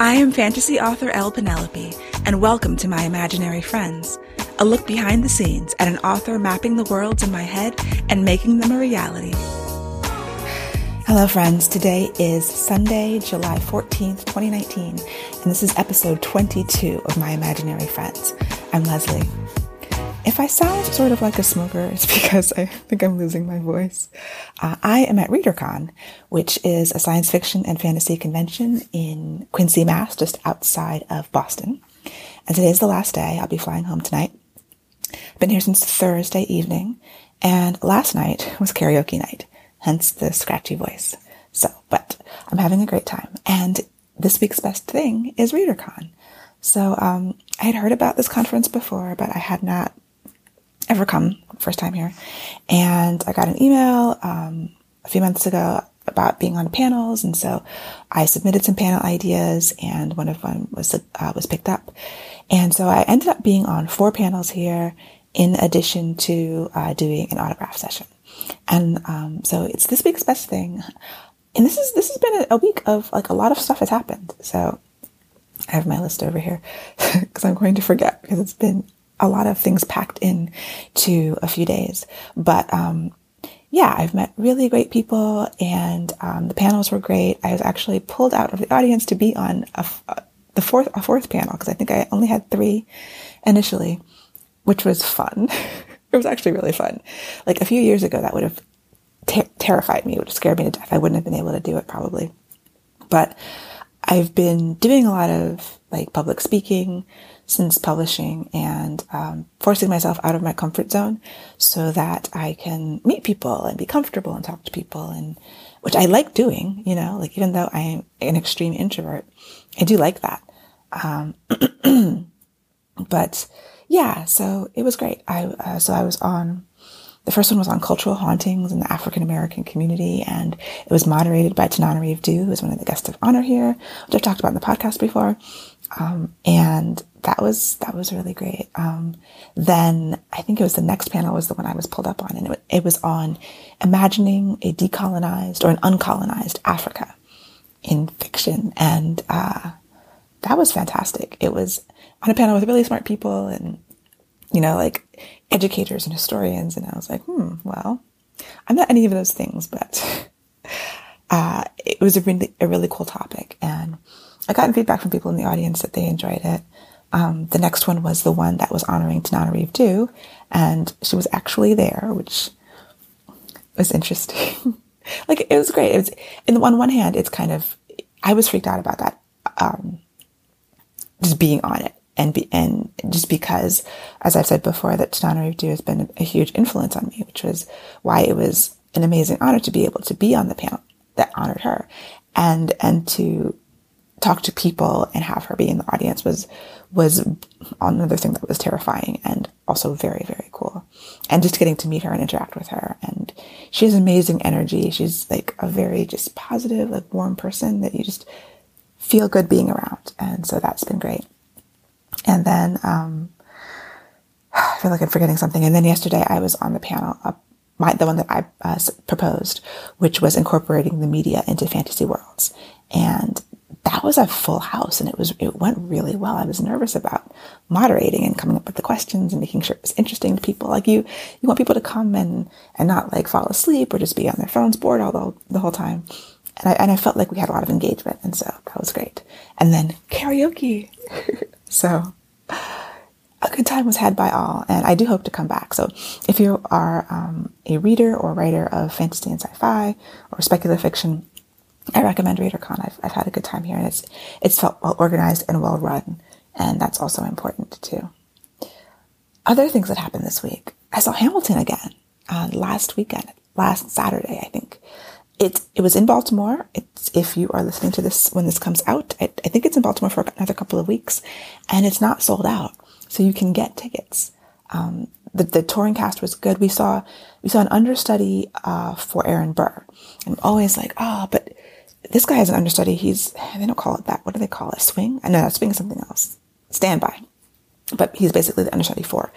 I am fantasy author Elle Penelope, and welcome to My Imaginary Friends, a look behind the scenes at an author mapping the worlds in my head and making them a reality. Hello friends, today is Sunday, July 14th, 2019, and this is episode 22 of My Imaginary Friends. I'm Leslie. If I sound sort of like a smoker, it's because I think I'm losing my voice. I am at ReaderCon, which is a science fiction and fantasy convention in Quincy, Mass., just outside of Boston. And today is the last day. I'll be flying home tonight. I've been here since Thursday evening, and last night was karaoke night, hence the scratchy voice. But I'm having a great time. And this week's best thing is ReaderCon. So I had heard about this conference before, but I had not ever come, first time here. And I got an email a few months ago about being on panels, and so I submitted some panel ideas, and one of them was picked up. And so I ended up being on 4 panels here, in addition to doing an autograph session. And so it's this week's best thing. And this has been a week of like a lot of stuff has happened. So I have my list over here because I'm going to forget, because it's been a lot of things packed in to a few days. But yeah, I've met really great people, and the panels were great. I was actually pulled out of the audience to be on a fourth panel, because I think I only had 3 initially, which was fun. It was actually really fun. Like a few years ago, that would have terrified me. It would have scared me to death. I wouldn't have been able to do it probably. But I've been doing a lot of like public speaking since publishing, and forcing myself out of my comfort zone so that I can meet people and be comfortable and talk to people, and which I like doing, like even though I am an extreme introvert, I do like that. But yeah, so it was great. So I was on, the first one was on cultural hauntings in the African American community, and it was moderated by Tananarive Due, who is one of the guests of honor here, which I've talked about in the podcast before. And that was really great. Then I think it was the next panel was the one I was pulled up on, and it was on imagining a decolonized or an uncolonized Africa in fiction. And, that was fantastic. It was on a panel with really smart people and, like educators and historians. And I was like, well, I'm not any of those things, but, it was a really cool topic. And I got feedback from people in the audience that they enjoyed it. The next one was the one that was honoring Tananarive Due, and she was actually there, which was interesting. Like, it was great. It was, on one hand, it's kind of, I was freaked out about that, just being on it, and just because, as I've said before, that Tananarive Due has been a huge influence on me, which was why it was an amazing honor to be able to be on the panel that honored her, and to talk to people and have her be in the audience was another thing that was terrifying and also very, very cool. And just getting to meet her and interact with her. And she has amazing energy. She's like a very just positive, like warm person that you just feel good being around. And so that's been great. And then, I feel like I'm forgetting something. And then yesterday I was on the panel, the one that I proposed, which was incorporating the media into fantasy worlds. And that was a full house, and it went really well. I was nervous about moderating and coming up with the questions and making sure it was interesting to people. Like you want people to come and not like fall asleep or just be on their phones bored the whole time. And I felt like we had a lot of engagement, and so that was great. And then karaoke. So a good time was had by all, and I do hope to come back. So if you are a reader or writer of fantasy and sci-fi or speculative fiction, I recommend ReaderCon. I've had a good time here, and it's felt well organized and well run, and that's also important too. Other things that happened this week. I saw Hamilton again last Saturday, I think. It was in Baltimore. If you are listening to this when this comes out, I think it's in Baltimore for another couple of weeks, and it's not sold out, so you can get tickets. The touring cast was good. We saw an understudy for Aaron Burr. I'm always like, but this guy has an understudy. They don't call it that. What do they call it? Swing? I know that swing is something else. Standby. But he's basically the understudy for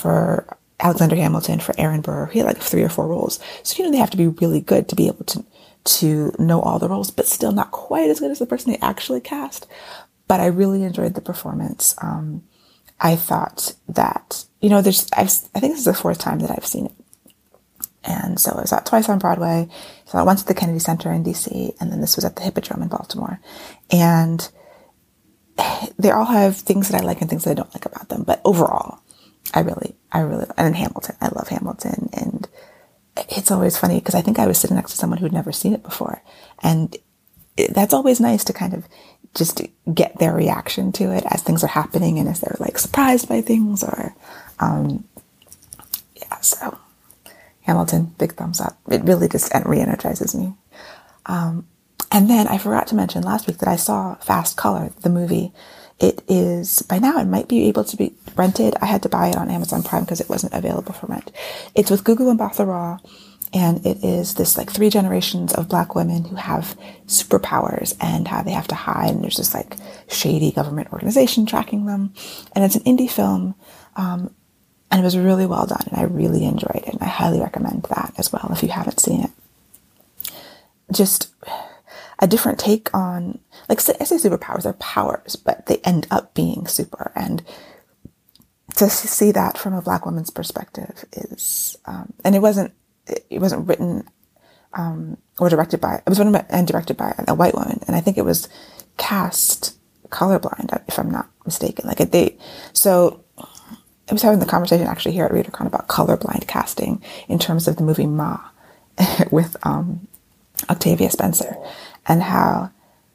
Alexander Hamilton, for Aaron Burr. He had like 3 or 4 roles. So, they have to be really good to be able to to know all the roles, but still not quite as good as the person they actually cast. But I really enjoyed the performance. I thought that, I think this is the fourth time that I've seen it. And so I saw it twice on Broadway. So I went to the Kennedy Center in DC, and then this was at the Hippodrome in Baltimore. And they all have things that I like and things that I don't like about them. But overall, I really, and Hamilton, I love Hamilton. And it's always funny because I think I was sitting next to someone who'd never seen it before. And that's always nice to kind of just get their reaction to it as things are happening and as they're like surprised by things or, so Hamilton, big thumbs up. It really just re-energizes me. And then I forgot to mention last week that I saw Fast Color, the movie. It is, by now, it might be able to be rented. I had to buy it on Amazon Prime because it wasn't available for rent. It's with Gugu Mbatha Raw, and it is this like 3 generations of Black women who have superpowers and how they have to hide. And there's this like shady government organization tracking them. And it's an indie film, and it was really well done, and I really enjoyed it. And I highly recommend that as well if you haven't seen it. Just a different take on, like, I say superpowers, they're powers, but they end up being super. And to see that from a Black woman's perspective is, and it wasn't written, or directed by, it was written and directed by a white woman. And I think it was cast colorblind, if I'm not mistaken. So I was having the conversation actually here at ReaderCon about colorblind casting in terms of the movie Ma with, Octavia Spencer, and how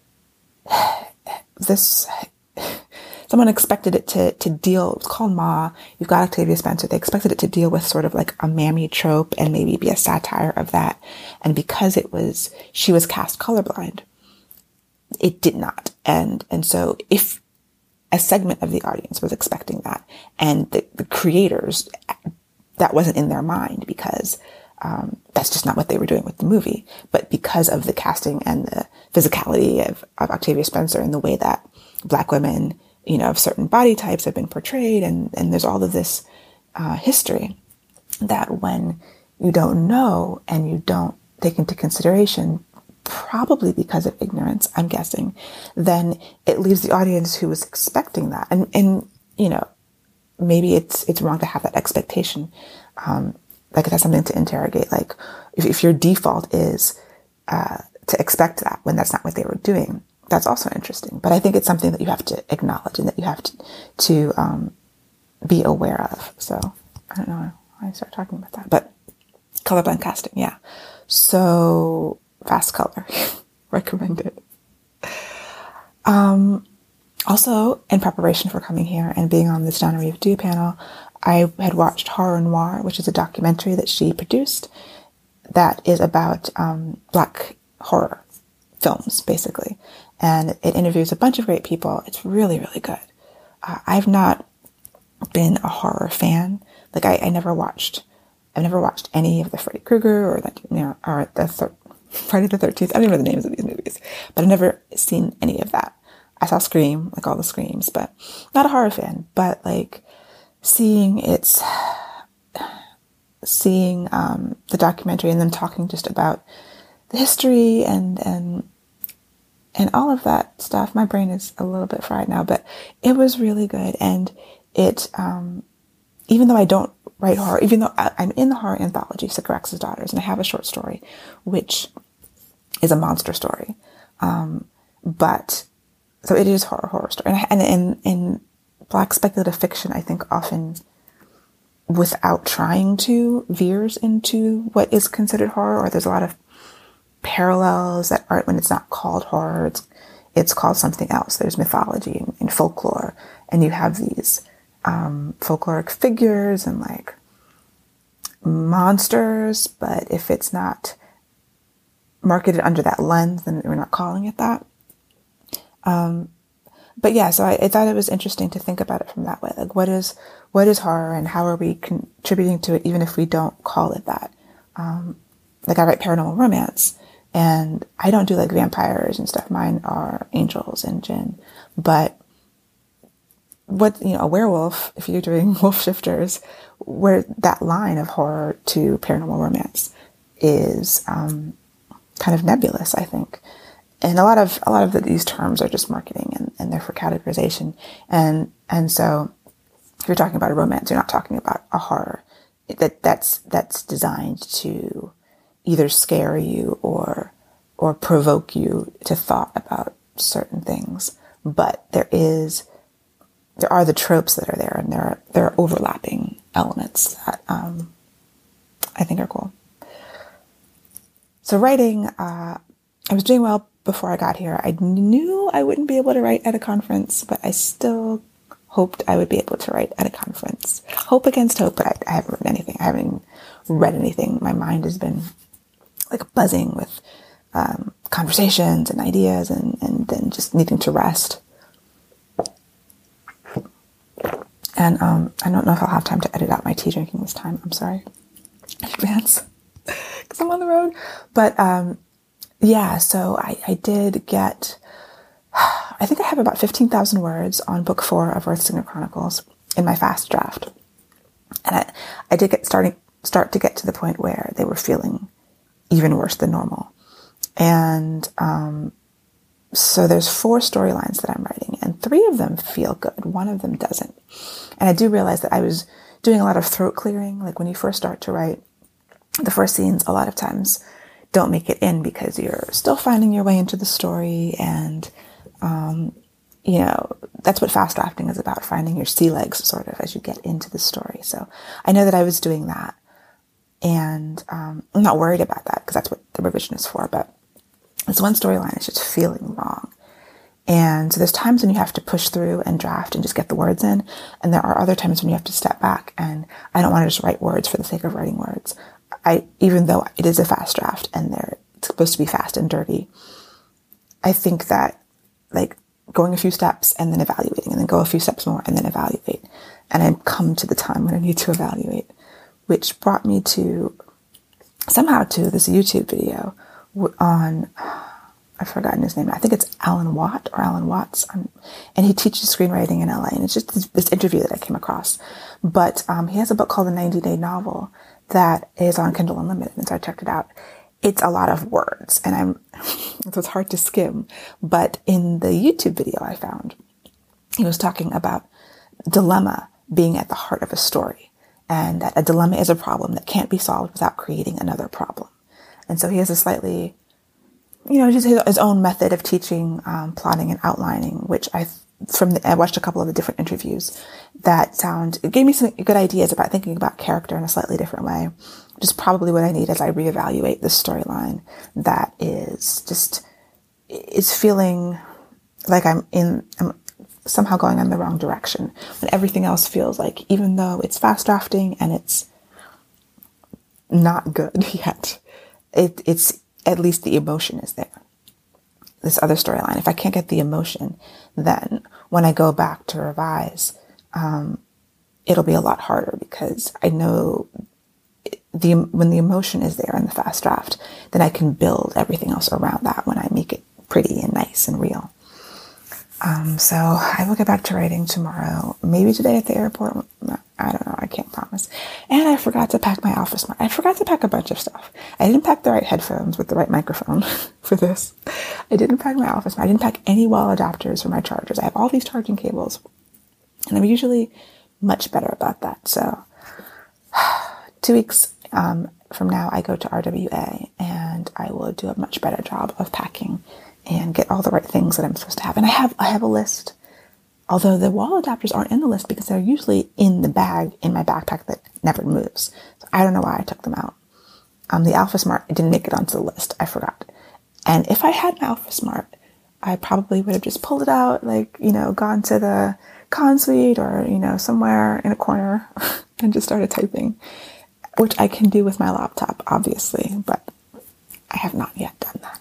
someone expected it to deal, it's called Ma, you've got Octavia Spencer, they expected it to deal with sort of like a mammy trope and maybe be a satire of that. And because she was cast colorblind, it did not. And so if a segment of the audience was expecting that, and the creators, that wasn't in their mind because that's just not what they were doing with the movie. But because of the casting and the physicality of Octavia Spencer and the way that Black women, of certain body types have been portrayed, and there's all of this history that when you don't know and you don't take into consideration, probably because of ignorance, I'm guessing, then it leaves the audience who was expecting that. And maybe it's wrong to have that expectation. Like, that's something to interrogate. Like, if your default is to expect that when that's not what they were doing, that's also interesting. But I think it's something that you have to acknowledge and that you have to be aware of. So I don't know why I started talking about that, but colorblind casting, yeah. So Fast Color, recommended. Also, in preparation for coming here and being on this Donna Reeve Do panel, I had watched Horror Noir, which is a documentary that she produced that is about Black horror films, basically. And it interviews a bunch of great people. It's really, really good. I've not been a horror fan. Like, I've never watched any of the Freddy Krueger or the Friday the 13th. I don't even know the names of these movies, but I've never seen any of that. I saw Scream, like all the Screams, but not a horror fan. But like seeing the documentary and them talking just about the history and all of that stuff. My brain is a little bit fried now, but it was really good. And it, even though I don't write horror, even though I'm in the horror anthology, Sycorax's Daughters, and I have a short story, which is a monster story. But so it is horror story. And in Black speculative fiction, I think often, without trying to, veers into what is considered horror, or there's a lot of parallels that aren't, when it's not called horror, it's called something else. There's mythology and folklore, and you have these folkloric figures and like monsters, but if it's not marketed under that lens, then we're not calling it that. But yeah, so I thought it was interesting to think about it from that way. Like, what is horror, and how are we contributing to it, even if we don't call it that? Like, I write paranormal romance, and I don't do like vampires and stuff. Mine are angels and jinn. But a werewolf, if you're doing Wolf Shifters, where that line of horror to paranormal romance is kind of nebulous, I think. And a lot of these terms are just marketing and they're for categorization. And so if you're talking about a romance, you're not talking about a horror that's designed to either scare you or provoke you to thought about certain things. But there are the tropes that are there, and there are overlapping elements that I think are cool. So writing, I was doing well before I got here. I knew I wouldn't be able to write at a conference, but I still hoped I would be able to write at a conference. Hope against hope, but I haven't written anything. I haven't even read anything. My mind has been like buzzing with conversations and ideas and then just needing to rest. And I don't know if I'll have time to edit out my tea drinking this time. I'm sorry in advance because I'm on the road. But yeah, so I did get, I think I have about 15,000 words on book 4 of Earthsinger Chronicles in my fast draft. And I did start to get to the point where they were feeling even worse than normal. And so there's 4 storylines that I'm writing, and 3 of them feel good. 1 of them doesn't. And I do realize that I was doing a lot of throat clearing. Like when you first start to write, the first scenes a lot of times don't make it in because you're still finding your way into the story. And, you know, that's what fast drafting is about, finding your sea legs sort of as you get into the story. So I know that I was doing that. And I'm not worried about that because that's what the revision is for. But this one storyline is just feeling wrong. And so there's times when you have to push through and draft and just get the words in. And there are other times when you have to step back. And I don't want to just write words for the sake of writing words. Even though it is a fast draft and it's supposed to be fast and dirty, I think that like going a few steps and then evaluating and then go a few steps more and then evaluate. And I come to the time when I need to evaluate, which brought me somehow to this YouTube video on, I've forgotten his name. I think it's Alan Watt or Alan Watts. And he teaches screenwriting in LA. And it's just this interview that I came across. But he has a book called The 90-Day Novel that is on Kindle Unlimited. And so I checked it out. It's a lot of words and so it's hard to skim. But in the YouTube video I found, he was talking about dilemma being at the heart of a story, and that a dilemma is a problem that can't be solved without creating another problem. And so he has a slightly, you know, just his own method of teaching, plotting and outlining, which I watched a couple of the different interviews it gave me some good ideas about thinking about character in a slightly different way, which is probably what I need as I reevaluate this storyline that is feeling like I'm somehow going in the wrong direction when everything else feels like, even though it's fast drafting and it's not good yet, it's at least the emotion is there. This other storyline, if I can't get the emotion, then when I go back to revise, it'll be a lot harder because I know when the emotion is there in the fast draft, then I can build everything else around that when I make it pretty and nice and real. So I will get back to writing tomorrow, maybe today at the airport. I don't know. I can't promise. And I forgot to pack my OfficeMart. I forgot to pack a bunch of stuff. I didn't pack the right headphones with the right microphone for this. I didn't pack my OfficeMart. I didn't pack any wall adapters for my chargers. I have all these charging cables, and I'm usually much better about that. So 2 weeks from now, I go to RWA, and I will do a much better job of packing and get all the right things that I'm supposed to have. And I have a list, although the wall adapters aren't in the list because they're usually in the bag in my backpack that never moves. So I don't know why I took them out. The AlphaSmart didn't make it onto the list. I forgot. And if I had an AlphaSmart, I probably would have just pulled it out, like, you know, gone to the con suite or, you know, somewhere in a corner and just started typing, which I can do with my laptop, obviously, but I have not yet done that.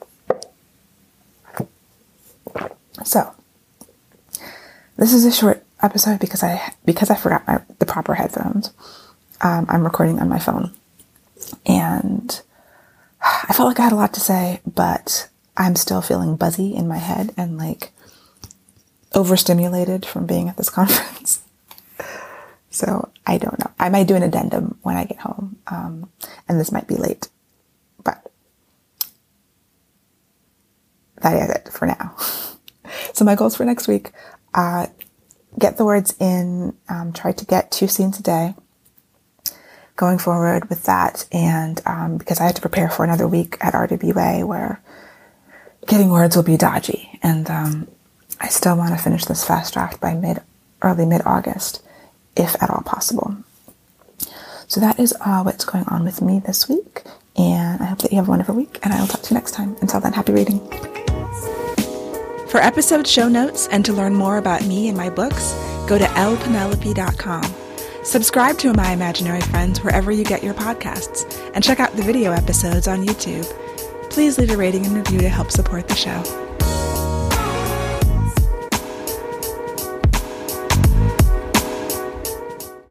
So this is a short episode because I forgot the proper headphones. I'm recording on my phone, and I felt like I had a lot to say, but I'm still feeling buzzy in my head and like overstimulated from being at this conference. So I don't know. I might do an addendum when I get home, and this might be late, but that is it for now. So my goals for next week, get the words in, try to get 2 scenes a day going forward with that. And because I have to prepare for another week at RWA where getting words will be dodgy. And I still want to finish this fast draft by early mid-August, if at all possible. So that is what's going on with me this week. And I hope that you have a wonderful week, and I will talk to you next time. Until then, happy reading. For episode show notes and to learn more about me and my books, go to lpenelope.com. Subscribe to My Imaginary Friends wherever you get your podcasts, and check out the video episodes on YouTube. Please leave a rating and review to help support the show.